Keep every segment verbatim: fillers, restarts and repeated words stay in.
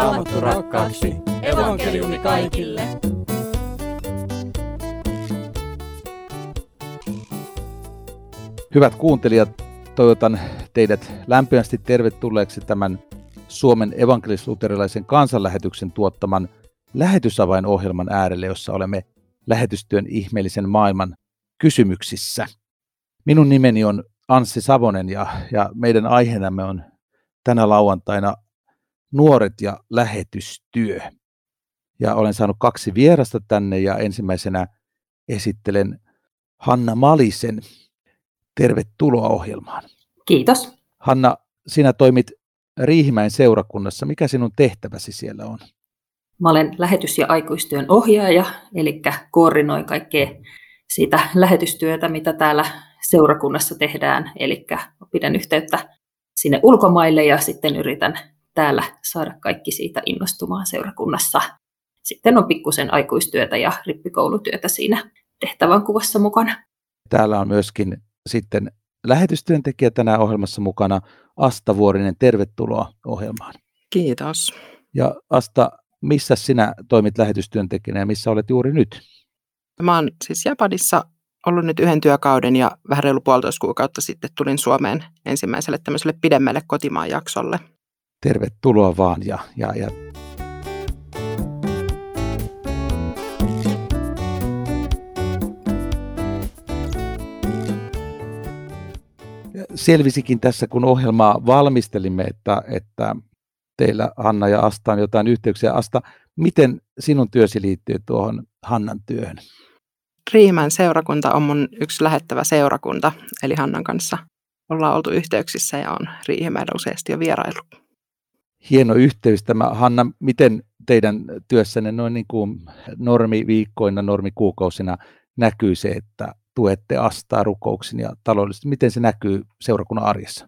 Raamattu rakkaaksi. Evankeliumi kaikille. Hyvät kuuntelijat, toivotan teidät lämpimästi tervetulleeksi tämän Suomen evankelis-luterilaisen kansanlähetyksen tuottaman lähetysavainohjelman äärelle, jossa olemme lähetystyön ihmeellisen maailman kysymyksissä. Minun nimeni on Anssi Savonen ja, ja meidän aiheenamme on tänä lauantaina nuoret ja lähetystyö. Ja olen saanut kaksi vierasta tänne ja ensimmäisenä esittelen Hanna Malisen. Tervetuloa ohjelmaan. Kiitos. Hanna, sinä toimit Riihimäen seurakunnassa. Mikä sinun tehtäväsi siellä on? Mä olen lähetys- ja aikuistyön ohjaaja, eli koordinoin kaikkea siitä lähetystyötä, mitä täällä seurakunnassa tehdään. Eli pidän yhteyttä sinne ulkomaille ja sitten yritän täällä saada kaikki siitä innostumaan seurakunnassa. Sitten on pikkusen aikuistyötä ja rippikoulutyötä siinä tehtävän kuvassa mukana. Täällä on myöskin sitten lähetystyöntekijä tänään ohjelmassa mukana, Asta Vuorinen. Tervetuloa ohjelmaan. Kiitos. Ja Asta, missä sinä toimit lähetystyöntekijänä ja missä olet juuri nyt? Mä oon siis Japanissa ollut nyt yhden työkauden ja vähän reilu puolitoista kuukautta sitten tulin Suomeen ensimmäiselle tämmöiselle pidemmälle kotimaan jaksolle. Tervetuloa vaan ja, ja, ja selvisikin tässä, kun ohjelmaa valmistelimme, että, että teillä Hanna ja Asta on jotain yhteyksiä. Asta, miten sinun työsi liittyy tuohon Hannan työhön? Riihimäen seurakunta on mun yksi lähettävä seurakunta, eli Hannan kanssa ollaan oltu yhteyksissä ja on Riihimäellä useasti jo vierailu. Hieno yhteys tämä. Hanna, miten teidän työssänne noin niin kuin normiviikkoina, normikuukausina näkyy se, että tuette Astaa rukouksin ja taloudellisesti? Miten se näkyy seurakunnan arjessa?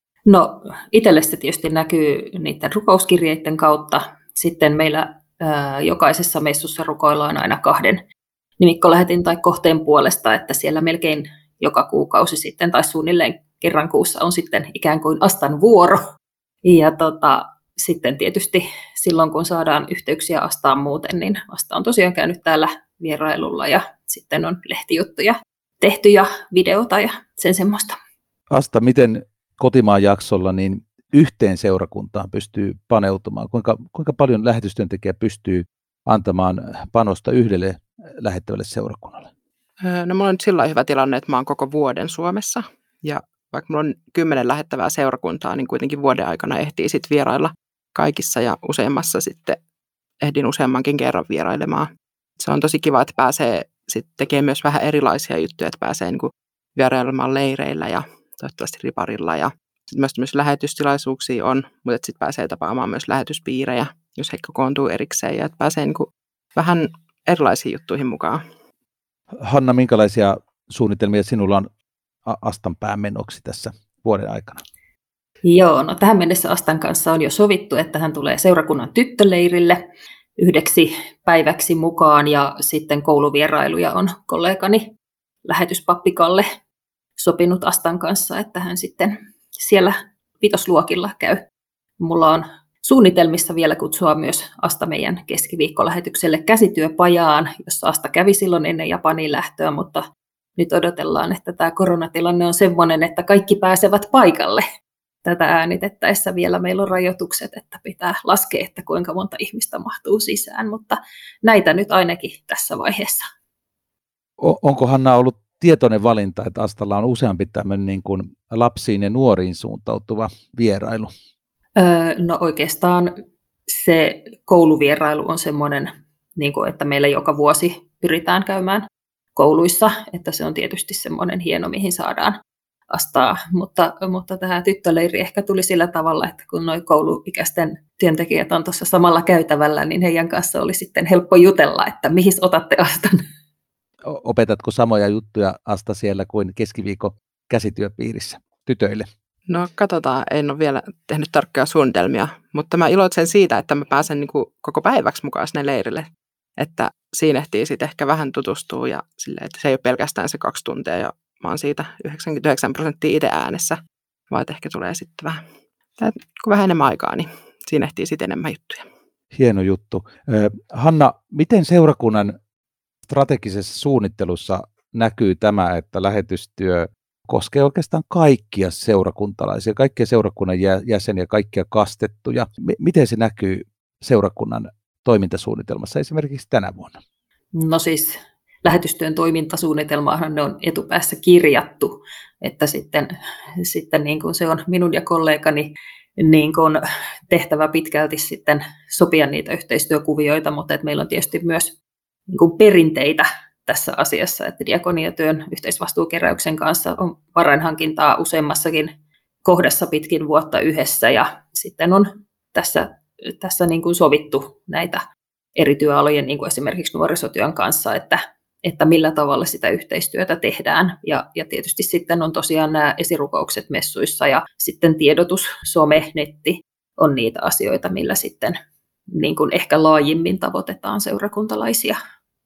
No itselle se tietysti näkyy niiden rukouskirjeiden kautta. Sitten meillä ää, jokaisessa messussa rukoillaan aina kahden nimikkolähetin tai kohteen puolesta, että siellä melkein joka kuukausi sitten tai suunnilleen kerran kuussa on sitten ikään kuin Astan vuoro. Ja tota, sitten tietysti silloin, kun saadaan yhteyksiä Astaan muuten, niin Asta on tosiaan käynyt täällä vierailulla ja sitten on lehtijuttuja tehty ja videota ja sen semmoista. Asta, miten kotimaan jaksolla niin yhteen seurakuntaan pystyy paneutumaan? Kuinka, kuinka paljon lähetystyöntekijä pystyy antamaan panosta yhdelle lähettävälle seurakunnalle? No mulla on nyt sillä hyvä tilanne, että mä oon koko vuoden Suomessa ja vaikka mulla on kymmenen lähettävää seurakuntaa, niin kuitenkin vuoden aikana ehtii sitten vierailla kaikissa ja useammassa sitten ehdin useammankin kerran vierailemaan. Se on tosi kiva, että pääsee sitten tekemään myös vähän erilaisia juttuja, että pääsee niin kuin vierailemaan leireillä ja toivottavasti riparilla. Ja sitten myös tämmöisiä lähetystilaisuuksia on, mutta sitten pääsee tapaamaan myös lähetyspiirejä, jos he kokoontuu erikseen. Ja että pääsee niin kuin vähän erilaisiin juttuihin mukaan. Hanna, minkälaisia suunnitelmia sinulla on Astan päämenoksi tässä vuoden aikana? Joo, no tähän mennessä Astan kanssa on jo sovittu, että hän tulee seurakunnan tyttöleirille yhdeksi päiväksi mukaan ja sitten kouluvierailuja on kollegani lähetyspappi Kalle sopinut Astan kanssa, että hän sitten siellä vitosluokilla käy. Mulla on suunnitelmissa vielä kutsua myös Asta meidän keskiviikkolähetykselle käsityöpajaan, jossa Asta kävi silloin ennen Japaniin lähtöä, mutta nyt odotellaan, että tämä koronatilanne on semmoinen, että kaikki pääsevät paikalle. Tätä äänitettäessä vielä meillä on rajoitukset, että pitää laskea, että kuinka monta ihmistä mahtuu sisään, mutta näitä nyt ainakin tässä vaiheessa. Onko Hanna ollut tietoinen valinta, että Astalla on useampi tämmöinen niin kuin lapsiin ja nuoriin suuntautuva vierailu? Öö, no oikeastaan se kouluvierailu on semmoinen, niin kuin, että meillä joka vuosi pyritään käymään kouluissa, että se on tietysti semmoinen hieno, mihin saadaan Astaa, mutta, mutta tämä tyttöleiri ehkä tuli sillä tavalla, että kun nuo kouluikäisten työntekijät on tuossa samalla käytävällä, niin heidän kanssa oli sitten helppo jutella, että mihin otatte Astan. Opetatko samoja juttuja Asta siellä kuin keskiviikon käsityöpiirissä tytöille? No katsotaan, en ole vielä tehnyt tarkkoja suunnitelmia, mutta mä iloitsen siitä, että mä pääsen niin kuin koko päiväksi mukaan sinne leirille. Että siinä ehtii sitten ehkä vähän tutustua ja sille, että se ei ole pelkästään se kaksi tuntia ja mä oon siitä yhdeksänkymmentäyhdeksän prosenttia itse äänessä, vaan että ehkä tulee sitten vähän, vähän enemmän aikaa, niin siinä ehtii sitten enemmän juttuja. Hieno juttu. Hanna, miten seurakunnan strategisessa suunnittelussa näkyy tämä, että lähetystyö koskee oikeastaan kaikkia seurakuntalaisia, kaikkia seurakunnan jäseniä, kaikkia kastettuja? Miten se näkyy seurakunnan toimintasuunnitelmassa esimerkiksi tänä vuonna? No siis lähetystyön toimintasuunnitelmaahan ne on etupäässä kirjattu, että sitten, sitten niin kuin se on minun ja kollegani niin kuin tehtävä pitkälti sitten sopia niitä yhteistyökuvioita, mutta että meillä on tietysti myös niin kuin perinteitä tässä asiassa, että diakoniatyön yhteisvastuukeräyksen kanssa on varainhankintaa useammassakin kohdassa pitkin vuotta yhdessä, ja sitten on tässä, tässä niin kuin sovittu näitä eri työalojen, niin kuin esimerkiksi nuorisotyön kanssa, että, että millä tavalla sitä yhteistyötä tehdään. Ja, ja tietysti sitten on tosiaan nämä esirukoukset messuissa ja sitten tiedotus, some, netti on niitä asioita, millä sitten niin kuin ehkä laajimmin tavoitetaan seurakuntalaisia.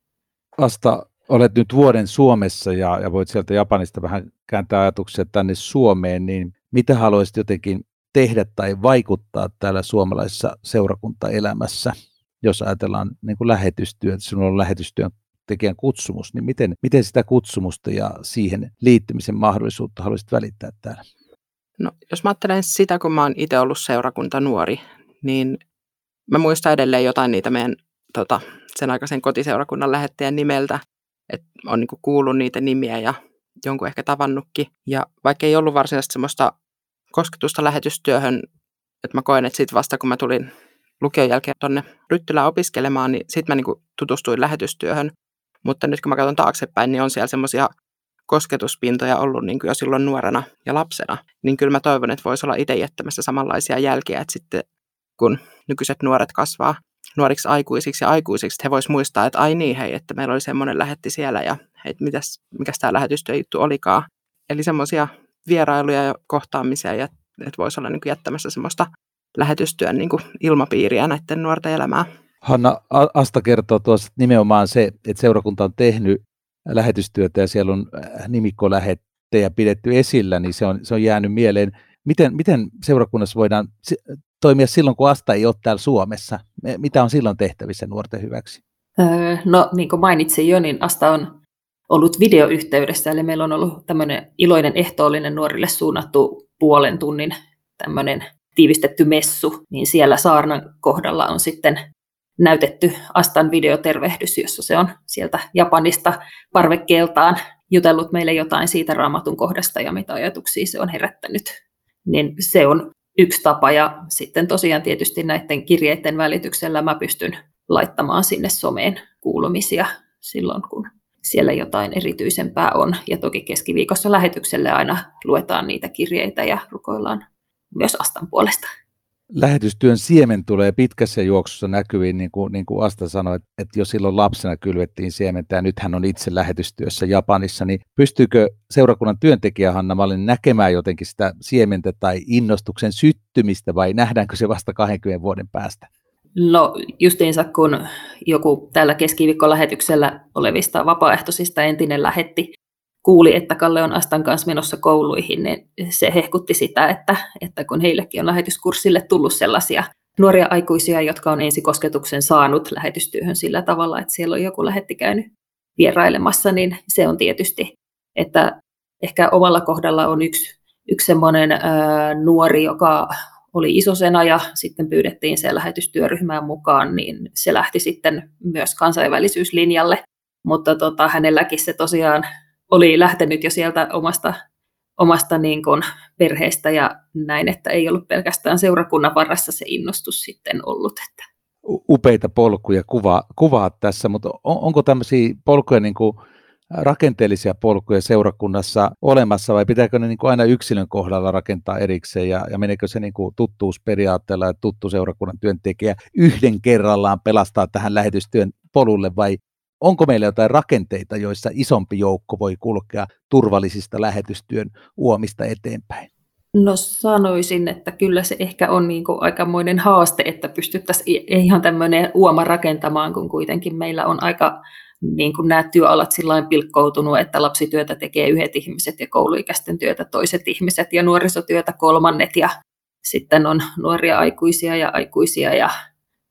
Asta, olet nyt vuoden Suomessa ja, ja voit sieltä Japanista vähän kääntää ajatuksia tänne Suomeen, niin mitä haluaisit jotenkin tehdä tai vaikuttaa täällä suomalaisessa seurakuntaelämässä, jos ajatellaan niin kuin lähetystyötä, sinulla on lähetystyön tekijän kutsumus, niin miten, miten sitä kutsumusta ja siihen liittymisen mahdollisuutta haluaisit välittää täällä? No, jos mä ajattelen sitä, kun mä oon itse ollut seurakuntanuori, niin mä muistan edelleen jotain niitä meidän tota, sen aikaisen kotiseurakunnan lähettäjän nimeltä, että on niin kuin kuullut niitä nimiä ja jonkun ehkä tavannutkin. Ja vaikka ei ollut varsinaisesti semmoista kosketusta lähetystyöhön, että mä koen, että sitten vasta kun mä tulin lukion jälkeen tuonne Ryttylään opiskelemaan, niin sitten mä niin kuin tutustuin lähetystyöhön. Mutta nyt kun mä katson taaksepäin, niin on siellä semmoisia kosketuspintoja ollut niin kuin jo silloin nuorena ja lapsena. Niin kyllä mä toivon, että voisi olla itse jättämässä samanlaisia jälkiä, että sitten kun nykyiset nuoret kasvaa nuoriksi aikuisiksi ja aikuisiksi, että he vois muistaa, että ai niin hei, että meillä oli semmoinen lähetti siellä ja hei, että mitäs, mikäs tämä lähetystyöjuttu olikaan. Eli semmoisia vierailuja ja kohtaamisia, ja että voisi olla niin kuin jättämässä semmoista lähetystyön niin kuin ilmapiiriä näiden nuorten elämää. Hanna, Asta kertoo tuossa nimenomaan se, että seurakunta on tehnyt lähetystyötä ja siellä on nimikkolähettejä pidetty esillä, niin se on, se on jäänyt mieleen. Miten, miten seurakunnassa voidaan toimia silloin, kun Asta ei ole täällä Suomessa? Mitä on silloin tehtävissä nuorten hyväksi? Öö, no niin kuin mainitsin jo, niin Asta on ollut videoyhteydessä, eli meillä on ollut tämmöinen iloinen ehtoollinen nuorille suunnattu puolen tunnin tämmöinen tiivistetty messu, niin siellä saarnan kohdalla on sitten näytetty Astan videotervehdys, jossa se on sieltä Japanista parvekkeeltaan jutellut meille jotain siitä Raamatun kohdasta ja mitä ajatuksia se on herättänyt. Niin se on yksi tapa, ja sitten tosiaan tietysti näiden kirjeiden välityksellä mä pystyn laittamaan sinne someen kuulumisia silloin, kun siellä jotain erityisempää on. Ja toki keskiviikossa lähetykselle aina luetaan niitä kirjeitä ja rukoillaan myös Astan puolesta. Lähetystyön siemen tulee pitkässä juoksussa näkyviin, niin kuin, niin kuin Asta sanoi, että jo silloin lapsena kylvettiin siementä ja nyt hän on itse lähetystyössä Japanissa, niin pystyykö seurakunnan työntekijä Hanna Malin näkemään jotenkin sitä siementä tai innostuksen syttymistä vai nähdäänkö se vasta kahdenkymmenen vuoden päästä? No justiinsa kun joku täällä keskiviikkolähetyksellä olevista vapaaehtoisista entinen lähetti kuuli, että Kalle on Astan kanssa menossa kouluihin, niin se hehkutti sitä, että, että kun heillekin on lähetyskurssille tullut sellaisia nuoria aikuisia, jotka on ensikosketuksen saanut lähetystyöhön sillä tavalla, että siellä on joku lähetti käynyt vierailemassa, niin se on tietysti, että ehkä omalla kohdalla on yksi, yksi semmoinen ää, nuori, joka oli isosena ja sitten pyydettiin se lähetystyöryhmään mukaan, niin se lähti sitten myös kansainvälisyyslinjalle, mutta tota, hänelläkin se tosiaan oli lähtenyt jo sieltä omasta, omasta niin kuin perheestä ja näin, että ei ollut pelkästään seurakunnan varassa se innostus sitten ollut. Että. Upeita polkuja kuvaa, kuvaa tässä, mutta on, onko tämmöisiä polkuja, niin kuin rakenteellisia polkuja seurakunnassa olemassa vai pitääkö ne niin kuin aina yksilön kohdalla rakentaa erikseen ja, ja meneekö se niin kuin tuttuusperiaatteella ja tuttu seurakunnan työntekijä yhden kerrallaan pelastaa tähän lähetystyön polulle vai onko meillä jotain rakenteita, joissa isompi joukko voi kulkea turvallisista lähetystyön uomista eteenpäin? No sanoisin, että kyllä se ehkä on niin kuin aikamoinen haaste, että pystyttäisiin ihan tämmöinen uoma rakentamaan, kun kuitenkin meillä on aika niin kuin nämä työalat sillain pilkkoutunut, että lapsityötä tekee yhdet ihmiset ja kouluikäisten työtä toiset ihmiset ja nuorisotyötä kolmannet ja sitten on nuoria aikuisia ja aikuisia ja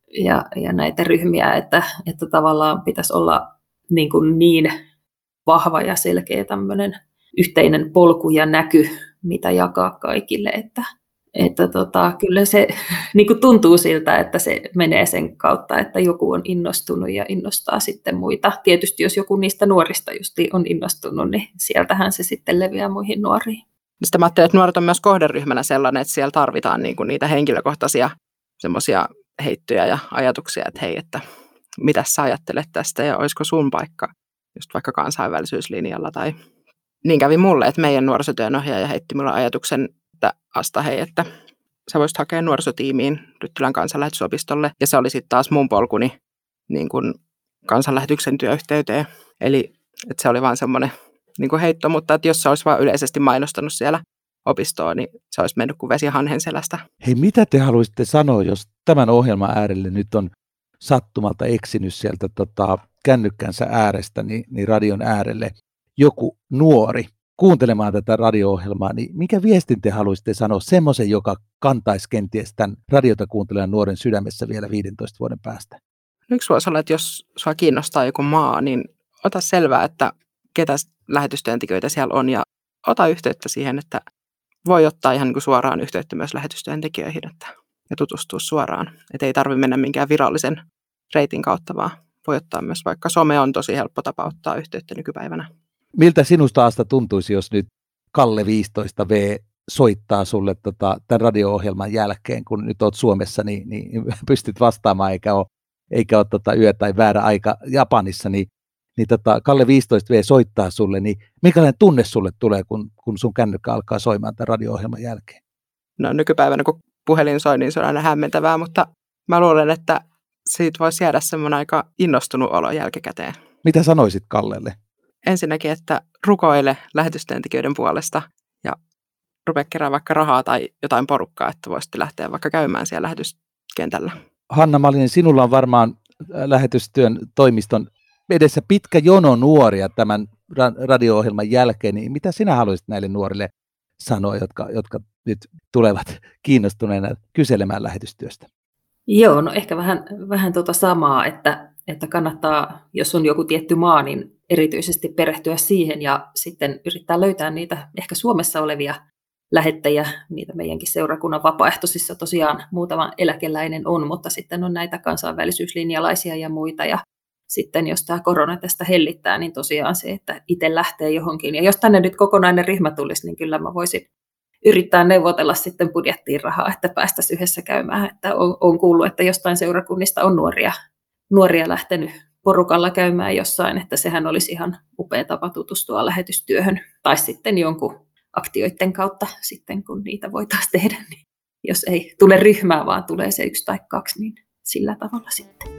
ja, ja näitä ryhmiä, että, että tavallaan pitäisi olla niin, kuin niin vahva ja selkeä tämmöinen yhteinen polku ja näky, mitä jakaa kaikille, että, että tota, kyllä se niin kuin tuntuu siltä, että se menee sen kautta, että joku on innostunut ja innostaa sitten muita. Tietysti jos joku niistä nuorista justi on innostunut, niin sieltähän se sitten leviää muihin nuoriin. Sitten mä ajattelen, että nuoret on myös kohderyhmänä sellainen, että siellä tarvitaan niin kuin niitä henkilökohtaisia semmoisia heittoja ja ajatuksia, että hei, että mitä sä ajattelet tästä ja olisiko sun paikka just vaikka kansainvälisyyslinjalla. Tai niin kävi mulle, että meidän nuorisotyönohjaaja heitti mulle ajatuksen, että Asta hei, että sä voisit hakea nuorisotiimiin Ryttylän kansanlähetysopistolle. Ja se oli sitten taas mun polkuni niin kuin kansanlähetyksen työyhteyteen. Eli että se oli vaan semmoinen niin kuin heitto, mutta että jos se olisi vaan yleisesti mainostanut siellä opistoon, niin se olisi mennyt kuin vesi hanhen selästä. Hei, mitä te haluaisitte sanoa, jos tämän ohjelman äärelle nyt on sattumalta eksinyt sieltä tota, kännykkänsä äärestä, niin, niin radion äärelle joku nuori kuuntelemaan tätä radio-ohjelmaa, niin mikä viestin te haluaisitte sanoa semmoisen, joka kantaisi kenties tämän radiota kuuntelevan nuoren sydämessä vielä viidentoista vuoden päästä? Yksi voisi olla, että jos sua kiinnostaa joku maa, niin ota selvää, että ketä lähetystyöntekijöitä siellä on ja ota yhteyttä siihen, että voi ottaa ihan niin kuin suoraan yhteyttä myös lähetystyöntekijöihin että, ja tutustua suoraan. Että ei tarvitse mennä minkään virallisen reitin kautta, vaan voi ottaa myös, vaikka some on tosi helppo tapa ottaa yhteyttä nykypäivänä. Miltä sinusta Asta tuntuisi, jos nyt Kalle viisitoista V soittaa sulle tota, tämän radio-ohjelman jälkeen, kun nyt olet Suomessa, niin, niin pystyt vastaamaan, eikä ole, eikä ole tota, yö tai väärä aika Japanissa, niin, niin tota, Kalle viisitoista V soittaa sulle, niin minkälainen tunne sulle tulee, kun, kun sun kännykkä alkaa soimaan tämän radio-ohjelman jälkeen? No nykypäivänä, kun puhelin soi, niin se on aina hämmentävää, mutta mä luulen, että siitä voisi jäädä semmoinen aika innostunut olo jälkikäteen. Mitä sanoisit Kallelle? Ensinnäkin, että rukoile lähetystyöntekijöiden puolesta ja rupea kerää vaikka rahaa tai jotain porukkaa, että voisitte lähteä vaikka käymään siellä lähetyskentällä. Hanna Malinen, sinulla on varmaan lähetystyön toimiston edessä pitkä jono nuoria tämän radio-ohjelman jälkeen, niin mitä sinä haluaisit näille nuorille sanoa, jotka, jotka nyt tulevat kiinnostuneena kyselemään lähetystyöstä? Joo, no ehkä vähän, vähän tuota samaa, että, että kannattaa, jos on joku tietty maa, niin erityisesti perehtyä siihen ja sitten yrittää löytää niitä ehkä Suomessa olevia lähettäjiä, niitä meidänkin seurakunnan vapaaehtoisissa tosiaan muutama eläkeläinen on, mutta sitten on näitä kansainvälisyyslinjalaisia ja muita ja sitten jos tämä korona tästä hellittää, niin tosiaan se, että itse lähtee johonkin ja jos tänne nyt kokonainen ryhmä tulisi, niin kyllä mä voisin yrittää neuvotella sitten budjettiin rahaa, että päästäisiin yhdessä käymään, että on, on kuullut, että jostain seurakunnista on nuoria, nuoria lähtenyt porukalla käymään jossain, että sehän olisi ihan upea tapa tutustua lähetystyöhön. Tai sitten jonkun aktioiden kautta sitten, kun niitä voitaisiin tehdä. Niin jos ei tule ryhmää, vaan tulee se yksi tai kaksi, niin sillä tavalla sitten.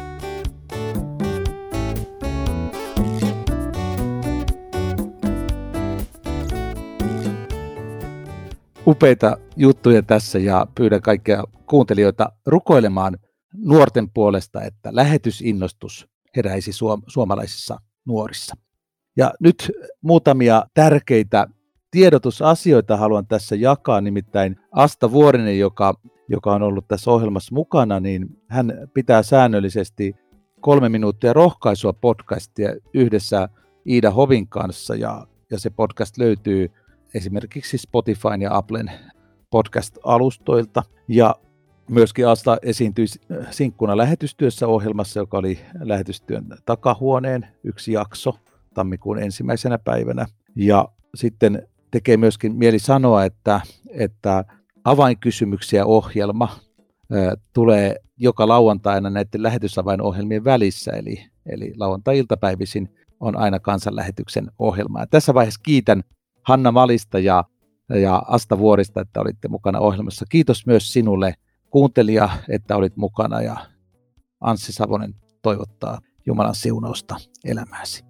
Upeita juttuja tässä ja pyydän kaikkia kuuntelijoita rukoilemaan nuorten puolesta, että lähetysinnostus heräisi suom- suomalaisissa nuorissa. Ja nyt muutamia tärkeitä tiedotusasioita haluan tässä jakaa, nimittäin Asta Vuorinen, joka, joka on ollut tässä ohjelmassa mukana, niin hän pitää säännöllisesti kolme minuuttia rohkaisua podcastia yhdessä Iida Hovin kanssa ja, ja se podcast löytyy esimerkiksi Spotifyn ja Applen podcast-alustoilta. Ja myöskin Asta esiintyi sinkkuna lähetystyössä ohjelmassa, joka oli lähetystyön takahuoneen yksi jakso tammikuun ensimmäisenä päivänä. Ja sitten tekee myöskin mieli sanoa, että, että avainkysymyksiä ohjelma ä, tulee joka lauantaina näiden lähetysavainohjelmien välissä, eli, eli lauantai-iltapäivisin on aina kansanlähetyksen ohjelma. Ja tässä vaiheessa kiitän Hanna Malista ja, ja Asta Vuorista, että olitte mukana ohjelmassa. Kiitos myös sinulle kuuntelija, että olit mukana ja Anssi Savonen toivottaa Jumalan siunausta elämääsi.